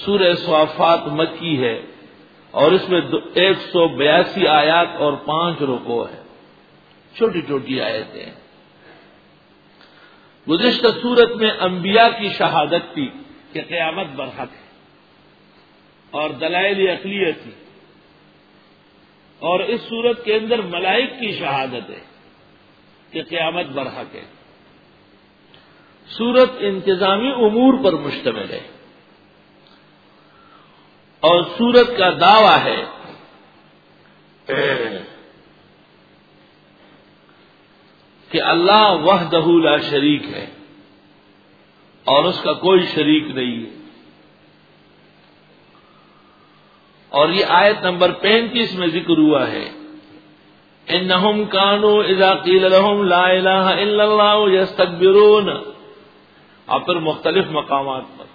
سورہ صافات مکی ہے اور اس میں 182 آیات اور 5 رکوع ہے، چھوٹی چھوٹی آیتیں ہیں۔ گزشتہ سورت میں انبیاء کی شہادت تھی کہ قیامت برحق ہے، اور دلائل عقلیہ تھی، اور اس سورت کے اندر ملائک کی شہادت ہے کہ قیامت برحق ہے۔ سورت انتظامی امور پر مشتمل ہے، اور سورت کا دعویٰ ہے کہ اللہ وحدہ لا شریک ہے اور اس کا کوئی شریک نہیں ہے۔ اور یہ آیت نمبر 35 میں ذکر ہوا ہے، انہم کانوا اذا قیل لهم لا الہ الا اللہ یستکبرون، اور پھر مختلف مقامات پر۔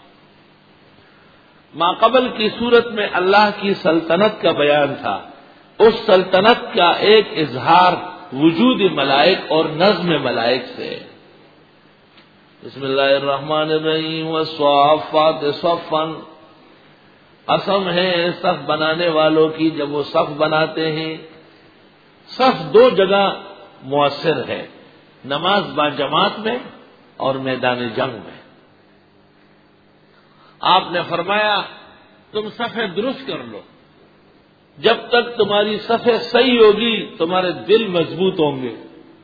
ما قبل کی صورت میں اللہ کی سلطنت کا بیان تھا، اس سلطنت کا ایک اظہار وجود ملائک اور نظم ملائک سے۔ بسم اللہ الرحمن الرحیم والصافات صفا، قسم ہے صف بنانے والوں کی جب وہ صف بناتے ہیں۔ صف 2 جگہ مؤثر ہے، نماز با جماعت میں اور میدان جنگ میں۔ آپ نے فرمایا تم صفیں درست کر لو، جب تک تمہاری صفیں صحیح ہوگی تمہارے دل مضبوط ہوں گے،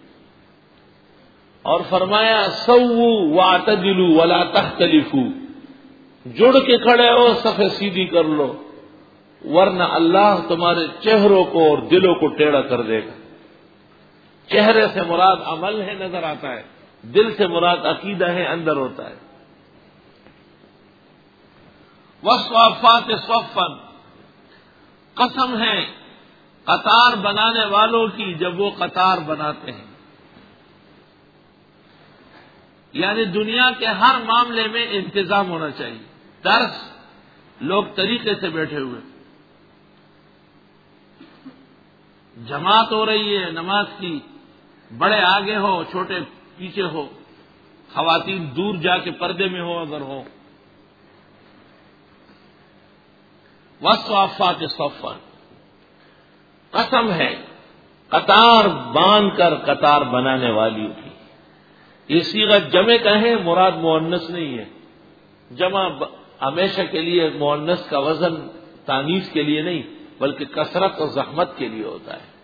اور فرمایا سووا واعتدلوا ولا تختلفوا، جڑ کے کھڑے ہو صفیں سیدھی کر لو، ورنہ اللہ تمہارے چہروں کو اور دلوں کو ٹیڑھا کر دے گا۔ چہرے سے مراد عمل ہے، نظر آتا ہے، دل سے مراد عقیدہ ہے، اندر ہوتا ہے۔ والصافات صفا، قسم ہے قطار بنانے والوں کی جب وہ قطار بناتے ہیں، یعنی دنیا کے ہر معاملے میں انتظام ہونا چاہیے۔ درس لوگ طریقے سے بیٹھے ہوئے، جماعت ہو رہی ہے نماز کی، بڑے آگے ہو چھوٹے پیچھے ہو، خواتین دور جا کے پردے میں ہو اگر ہو۔ والصافات صفا، قسم ہے قطار باندھ کر قطار بنانے والی کی۔ یہ صیغہ جمع کا ہے، مراد مؤنث نہیں ہے۔ جمع ہمیشہ کے لیے مؤنث کا وزن تانیث کے لیے نہیں بلکہ کثرت اور زحمت کے لیے ہوتا ہے۔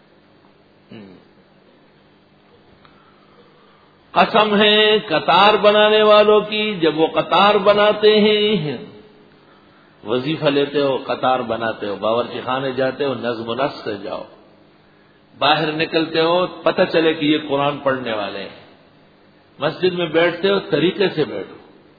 قسم ہے قطار بنانے والوں کی جب وہ قطار بناتے ہیں۔ وظیفہ لیتے ہو قطار بناتے ہو، باورچی خانے جاتے ہو نظم و نسق سے جاؤ، باہر نکلتے ہو پتہ چلے کہ یہ قرآن پڑھنے والے ہیں، مسجد میں بیٹھتے ہو طریقے سے بیٹھو۔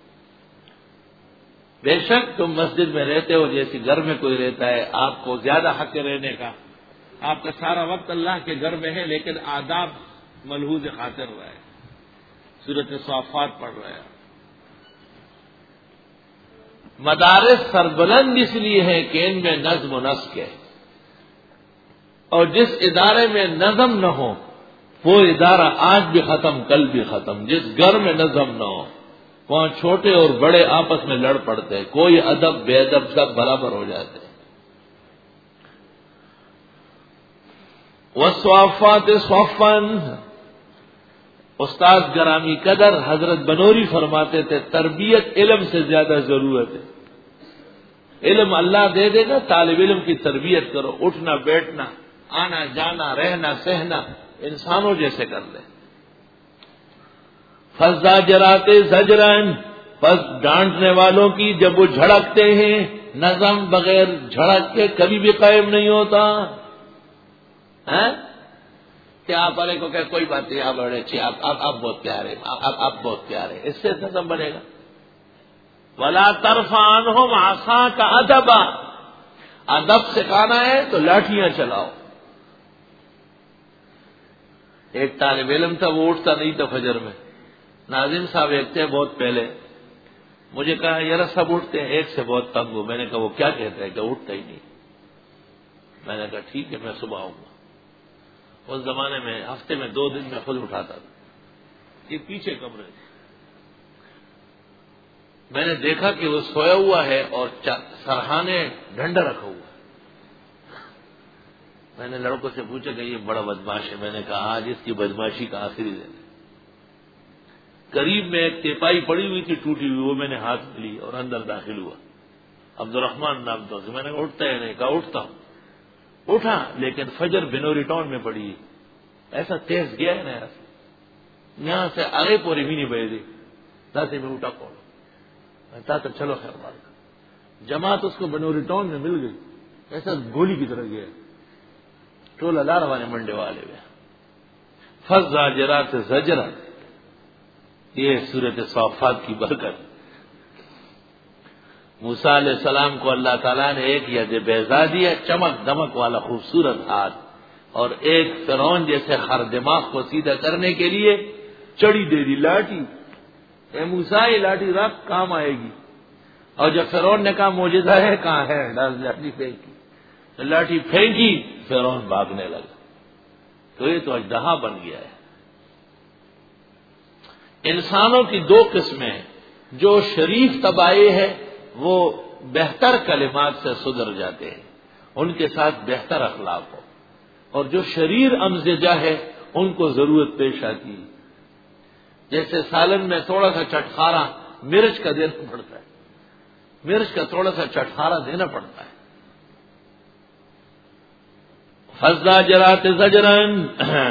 بے شک تم مسجد میں رہتے ہو جیسے گھر میں کوئی رہتا ہے، آپ کو زیادہ حق رہنے کا، آپ کا سارا وقت اللہ کے گھر میں ہے، لیکن آداب ملحوظ خاطر رہا ہے۔ سورۃ صافات پڑھ رہے ہیں۔ مدارس سربلند اس لیے ہے کہ ان میں نظم و نسق ہے، اور جس ادارے میں نظم نہ ہو وہ ادارہ آج بھی ختم کل بھی ختم۔ جس گھر میں نظم نہ ہو وہاں چھوٹے اور بڑے آپس میں لڑ پڑتے ہیں، کوئی ادب بے ادب سب برابر ہو جاتے ہیں۔ والصافات صفا، استاد گرامی قدر حضرت بنوری فرماتے تھے تربیت علم سے زیادہ ضرورت ہے۔ علم اللہ دے دے گا، طالب علم کی تربیت کرو، اٹھنا بیٹھنا آنا جانا رہنا سہنا انسانوں جیسے کر لیں۔ فالزاجرات زجرا، پس ڈانٹنے والوں کی جب وہ جھڑکتے ہیں، نظم بغیر جھڑک کے کبھی بھی قائم نہیں ہوتا۔ کہ آپ والے کو کہ کوئی بات نہیں، آپ بڑے اچھے، آپ بہت پیارے، آپ بہت پیارے، اس سے نظم بنے گا۔ ولا ترفع عنہم عصاک ادبا، ادب سکھانا ہے تو لاٹھیاں چلاؤ۔ ایک طالب علم تھا، وہ اٹھتا نہیں تھا فجر میں۔ ناظم صاحب ایک تھے بہت پہلے، مجھے کہا یار سب اٹھتے ہیں، ایک سے بہت تنگ ہوں۔ میں نے کہا وہ کیا کہتا ہے کہ اٹھتا ہی نہیں۔ میں نے کہا ٹھیک ہے میں صبح آؤں گا۔ اس زمانے میں ہفتے میں 2 دن میں خود اٹھاتا تھا۔ یہ پیچھے کمرے تھے، میں نے دیکھا کہ وہ سویا ہوا ہے اور سرہانے ڈنڈا رکھا ہوا ہے۔ میں نے لڑکوں سے پوچھا کہ یہ بڑا بدماش ہے۔ میں نے کہا آج اس کی بدماشی کا آخری دن ہے۔ قریب میں ایک تیپائی پڑی ہوئی تھی ٹوٹی ہوئی، وہ میں نے ہاتھ میں لی اور اندر داخل ہوا۔ عبد الرحمان نام تھا، میں نے کہا اٹھتا ہے؟ نہیں کہا اٹھتا ہوں۔ اٹھا، لیکن فجر بنوری ٹاؤن میں پڑی، ایسا تیز گیا ہے نا یہاں سے آگے پوری بھی نہیں بہ دی تاکہ میں اٹھا پڑا تو چلو خیر بات۔ جماعت اس کو بنوری ٹاؤن میں مل گئی، ایسا گولی کی طرح گیا، ٹولہ لار والے منڈے والے ہوئے۔ فالزاجرات زجرا، یہ سورۃ صافات کی برکت۔ موسیٰ علیہ السلام کو اللہ تعالیٰ نے ایک ید بیضا دیا، چمک دمک والا خوبصورت ہاتھ، اور ایک فرعون جیسے خر دماغ کو سیدھا کرنے کے لیے چڑی دے دی، لاٹھی۔ اے موسیٰ یہ لاٹھی رکھ، کام آئے گی۔ اور جب فرعون نے کہا معجزہ ہے کہاں ہے، لاٹھی پھینکی، لاٹھی پھینکی، فرعون بھاگنے لگا۔ تو یہ تو اژدہا بن گیا ہے۔ انسانوں کی دو قسمیں، جو شریف طبائع ہے وہ بہتر کلمات سے سدھر جاتے ہیں، ان کے ساتھ بہتر اخلاق ہو، اور جو شریر امزجہ ہے ان کو ضرورت پیش آتی ہے۔ جیسے سالن میں تھوڑا سا چٹخارا مرچ کا دینا پڑتا ہے، مرچ کا تھوڑا سا چٹخارا دینا پڑتا ہے۔ فالزاجرات زجرن،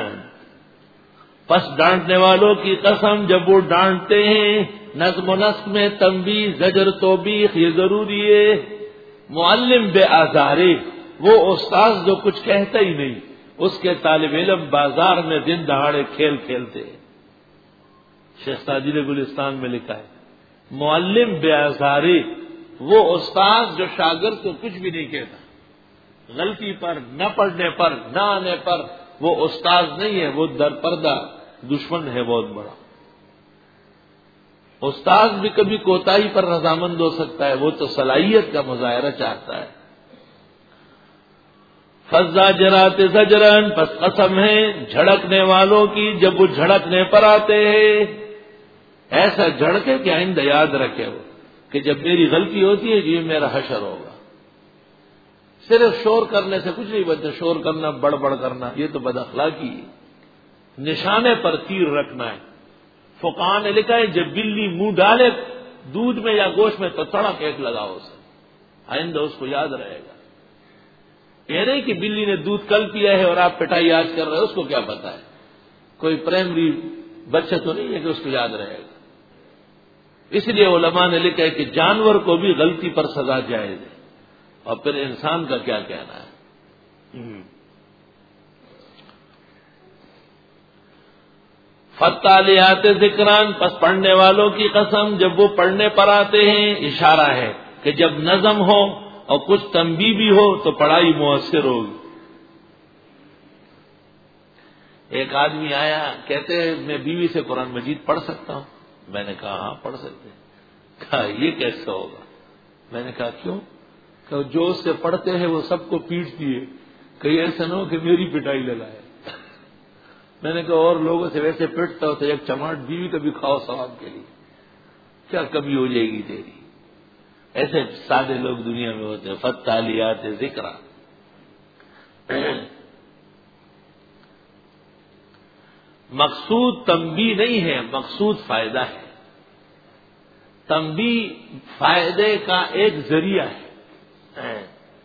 پس ڈانٹنے والوں کی قسم جب وہ ڈانٹتے ہیں۔ نظم و نسق میں تنبیہ، زجر، توبیخ یہ ضروری ہے۔ معلم بے آزارے، وہ استاذ جو کچھ کہتا ہی نہیں، اس کے طالب علم بازار میں دن دہاڑے کھیل کھیلتے ہیں۔ شیخ سعدی نے گلستان میں لکھا ہے معلم بے آزارے، وہ استاذ جو شاگرد کو کچھ بھی نہیں کہتا، غلطی پر، نہ پڑھنے پر، نہ آنے پر وہ استاذ نہیں ہے، وہ در پردہ دشمن ہے بہت بڑا۔ استاذ بھی کبھی کوتاہی پر رضامند ہو سکتا ہے، وہ تو صلاحیت کا مظاہرہ چاہتا ہے۔ فالزاجرات زجرن، پس قسم ہے جھڑکنے والوں کی جب وہ جھڑکنے پر آتے ہیں۔ ایسا جھڑکے کہ آئندہ یاد رکھے وہ کہ جب میری غلطی ہوتی ہے یہ میرا حشر ہوگا۔ صرف شور کرنے سے کچھ نہیں بنتا، شور کرنا، بڑبڑ کرنا، یہ تو بد اخلاقی ہے۔ نشانے پر تیر رکھنا ہے۔ فقہاء نے لکھا ہے جب بلی منہ ڈالے دودھ میں یا گوشت میں تو تڑک ایک لگاؤ اسے، آئندہ اس کو یاد رہے گا۔ یہ نہیں کہ بلی نے دودھ کل پیا ہے اور آپ پٹائی آج کر رہے ہیں، اس کو کیا پتا ہے، کوئی پرائمری بچہ تو نہیں ہے کہ اس کو یاد رہے گا۔ اس لیے علماء نے لکھا ہے کہ جانور کو بھی غلطی پر سزا جائز ہے، اور پھر انسان کا کیا کہنا ہے۔ فالتالیات ذکران، پس پڑھنے والوں کی قسم جب وہ پڑھنے پر آتے ہیں۔ اشارہ ہے کہ جب نظم ہو اور کچھ تنبیہ بھی ہو تو پڑھائی مؤثر ہوگی۔ ایک آدمی آیا، کہتے میں بیوی سے قرآن مجید پڑھ سکتا ہوں؟ میں نے کہا ہاں پڑھ سکتے ہیں۔ کہا یہ کیسے ہوگا؟ میں نے کہا کیوں؟ کہ جو اس سے پڑھتے ہیں وہ سب کو پیٹتی ہے، کہیں ایسا نہ ہو کہ میری پٹائی لگائے۔ میں نے کہا اور لوگوں سے ویسے پٹتا ہو تو ایک چماٹ بیوی کا بھی کھاؤ ثواب کے لیے، کیا کمی ہو جائے گی تیری؟ ایسے سادے لوگ دنیا میں ہوتے ہیں۔ فالتالیات ذکرا، مقصود تنبیہ نہیں ہے، مقصود فائدہ ہے۔ تنبیہ فائدے کا ایک ذریعہ ہے۔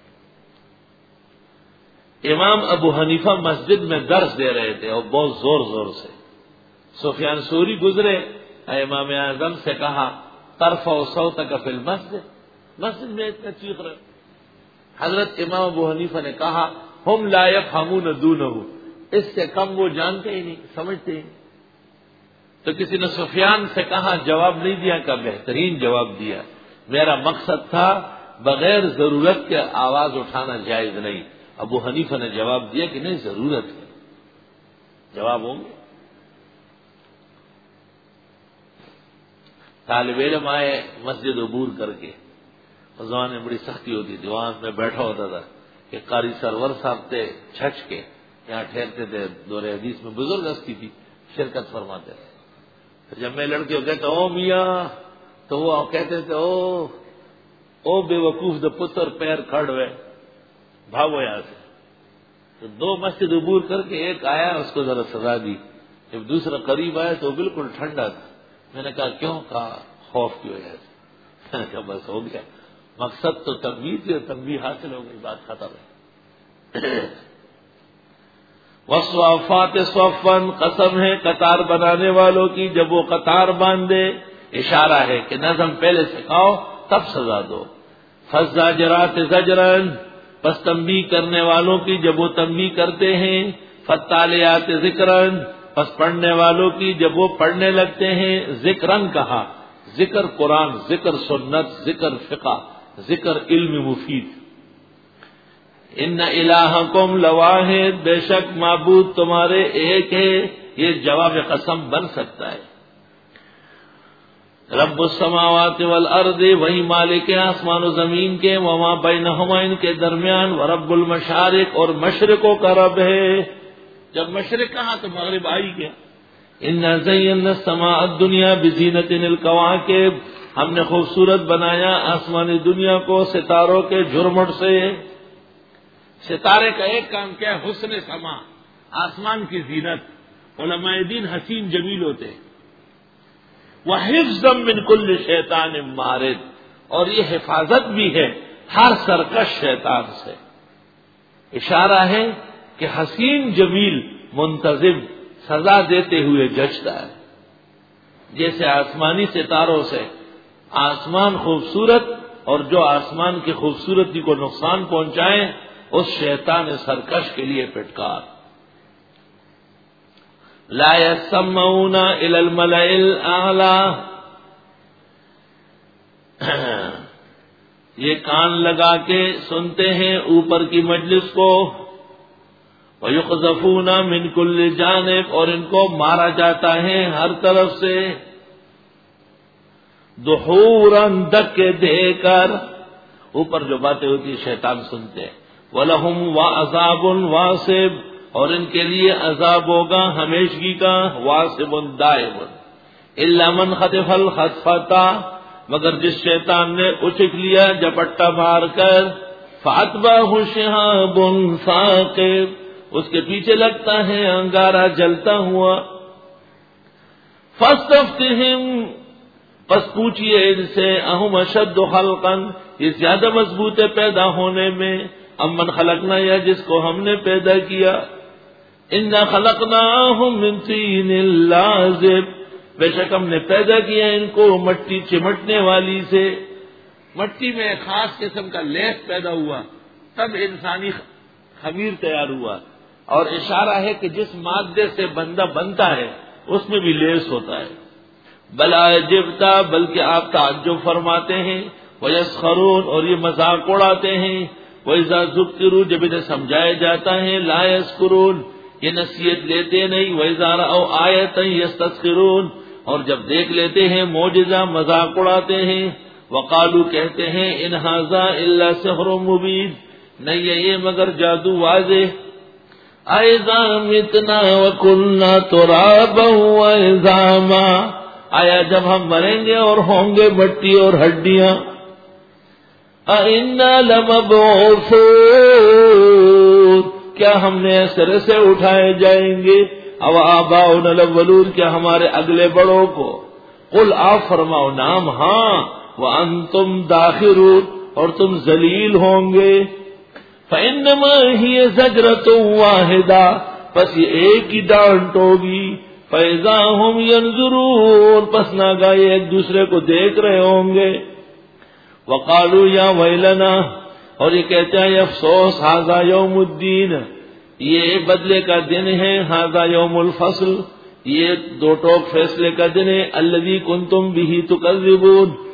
امام ابو حنیفہ مسجد میں درس دے رہے تھے اور بہت زور زور سے۔ سفیان ثوری گزرے، امام اعظم سے کہا ترفع صوتک فی المسجد، مسجد میں اتنا چیخ رہے۔ حضرت امام ابو حنیفہ نے کہا ہم لا یفہمون دونہ، اس سے کم وہ جانتے ہی نہیں، سمجھتے ہی نہیں۔ تو کسی نے سفیان سے کہا، جواب نہیں دیا، کا بہترین جواب دیا، میرا مقصد تھا بغیر ضرورت کے آواز اٹھانا جائز نہیں۔ ابو حنیفہ نے جواب دیا کہ نہیں ضرورت ہے، جواب ہوں گے۔ طالب علم آئے مسجد عبور کر کے، اس زمانے میں بڑی سختی ہوتی تھی، وہاں میں بیٹھا ہوتا تھا کہ قاری سرور صاحب تھے چھچ کے یہاں ٹھہرتے تھے، دور حدیث میں بزرگ ہستی تھی، شرکت فرماتے تھے۔ جب میں لڑکے کو کہتا او میاں تو وہ کہتے تھے او بے وقوف د پتر پیر کھڑ ہوئے، بھاگو یہاں سے. تو 2 مسجد عبور کر کے ایک آیا، اس کو ذرا سزا دی. جب دوسرا قریب آیا تو بالکل ٹھنڈا تھا. میں نے کہا کیوں؟ کہا خوف کی وجہ سے. میں نے کہا بس ہو گیا، مقصد تو تنبیہ تھی اور تنبیہ حاصل ہو گئی، بات ختم ہے. والصافات صفا، قسم ہے قطار بنانے والوں کی جب وہ قطار باندھے، اشارہ ہے کہ نظم پہلے سکھاؤ تب سزا دو. فالزاجرات زجرا، پس تنبیہ کرنے والوں کی جب وہ تنبیہ کرتے ہیں. فالتالیات ذکرا، پس پڑھنے والوں کی جب وہ پڑھنے لگتے ہیں. ذکرن کہا، ذکر قرآن، ذکر سنت، ذکر فقہ، ذکر علم مفید. ان الہکم لواحد، بے شک معبود تمہارے ایک ہے. یہ جواب قسم بن سکتا ہے. رب السماوات والارض، وہی مالک آسمان و زمین کے، وما بینہما، ان کے درمیان، ورب المشارق، اور مشرقوں کا رب ہے. جب مشرق کہا تو مغرب آئی گیا. انا زینا السماء الدنیا بزینۃ الکواکب، ہم نے خوبصورت بنایا آسمانی دنیا کو ستاروں کے جھرمٹ سے. ستارے کا ایک کام کیا ہے؟ حسن سما، آسمان کی زینت. علماء دین حسین جمیل ہوتے ہیں. وَحِفْظًا مِّن كُلِّ شَيْطَانٍ مَارِدٍ، اور یہ حفاظت بھی ہے ہر سرکش شیطان سے. اشارہ ہے کہ حسین جمیل منتظم سزا دیتے ہوئے جچتا ہے. جیسے آسمانی ستاروں سے آسمان خوبصورت، اور جو آسمان کی خوبصورتی کو نقصان پہنچائے اس شیطان سرکش کے لیے پٹکار. لا يسمعون الى الملأ الاعلى، یہ کان لگا کے سنتے ہیں اوپر کی مجلس کو. ويقذفون من كل جانب، اور ان کو مارا جاتا ہے ہر طرف سے. دحورا، دھکے دے کر. اوپر جو باتیں ہوتی شیطان سنتے ہیں. وَلَهُمْ وَعَذَابٌ وَاصِبٌ، اور ان کے لیے عذاب ہوگا ہمیشگی کا. واسب دائم. الا من خطف الخطفۃ، مگر جس شیطان نے اچک لیا جپٹا مار کر. فاتبعہ شہاب ثاقب، اس کے پیچھے لگتا ہے انگارہ جلتا ہوا. فاستفتہم، پس پوچھئے ان سے، اہم اشد خلقا، یہ زیادہ مضبوط ہے پیدا ہونے میں، امن خلقنا، یا جس کو ہم نے پیدا کیا. انا خلقناہم من طین لازب، بے شک ہم نے پیدا کیا ان کو مٹی چمٹنے والی سے. مٹی میں ایک خاص قسم کا لیس پیدا ہوا، تب انسانی خمیر تیار ہوا. اور اشارہ ہے کہ جس مادے سے بندہ بنتا ہے اس میں بھی لیس ہوتا ہے. بلا جبتا، بلکہ آپ تعجب فرماتے ہیں. ویسخرون، اور یہ مذاق اڑاتے ہیں. وَإِذَا ذُكِّرُوا، جب انہیں سمجھایا جاتا ہے. لا يذكرون، یہ نصیحت لیتے نہیں. وَإِذَا رَأَوْا آیَةً يَسْتَسْخِرُونَ، اور جب دیکھ لیتے ہیں معجزہ مذاق اڑاتے ہیں. وقالو، کہتے ہیں، ان ھذا الا سحر مبین، نہیں ہے یہ مگر جادو واضح. اَإِذَا مِتْنَا وَكُنَّا تُرَابًا وَعِظَامًا، آیا جب ہم مریں گے اور ہوں گے مٹی اور ہڈیاں. اَإِنَّا لَمَبْعُوثُونَ، کیا ہم نے سر سے اٹھائے جائیں گے. او آباؤنا الاولون، کیا ہمارے اگلے بڑوں کو. قل، آپ فرماؤ، نام ہاں. وَأَنْتُمْ دَاخِرُونَ، اور تم ذلیل ہوں گے. فَإِنَّمَا هِيَ زَجْرَةٌ وَاحِدَةٌ، پس یہ ایک ہی ڈانٹ ہوگی. فَإِذَا هُمْ يَنْظُرُونَ، پس ناگاہ یہ ایک دوسرے کو دیکھ رہے ہوں گے. وَقَالُوا يَا وَيْلَنَا، اور یہ کہتے ہیں افسوس. هَذَا يَوْمُ الدِّينِ، یہ بدلے کا دن ہے. هَذَا يَوْمُ الْفَصْلِ، یہ دو ٹوک فیصلے کا دن ہے. الَّذِي كُنْتُمْ بِهِ تُكَذِّبُونَ،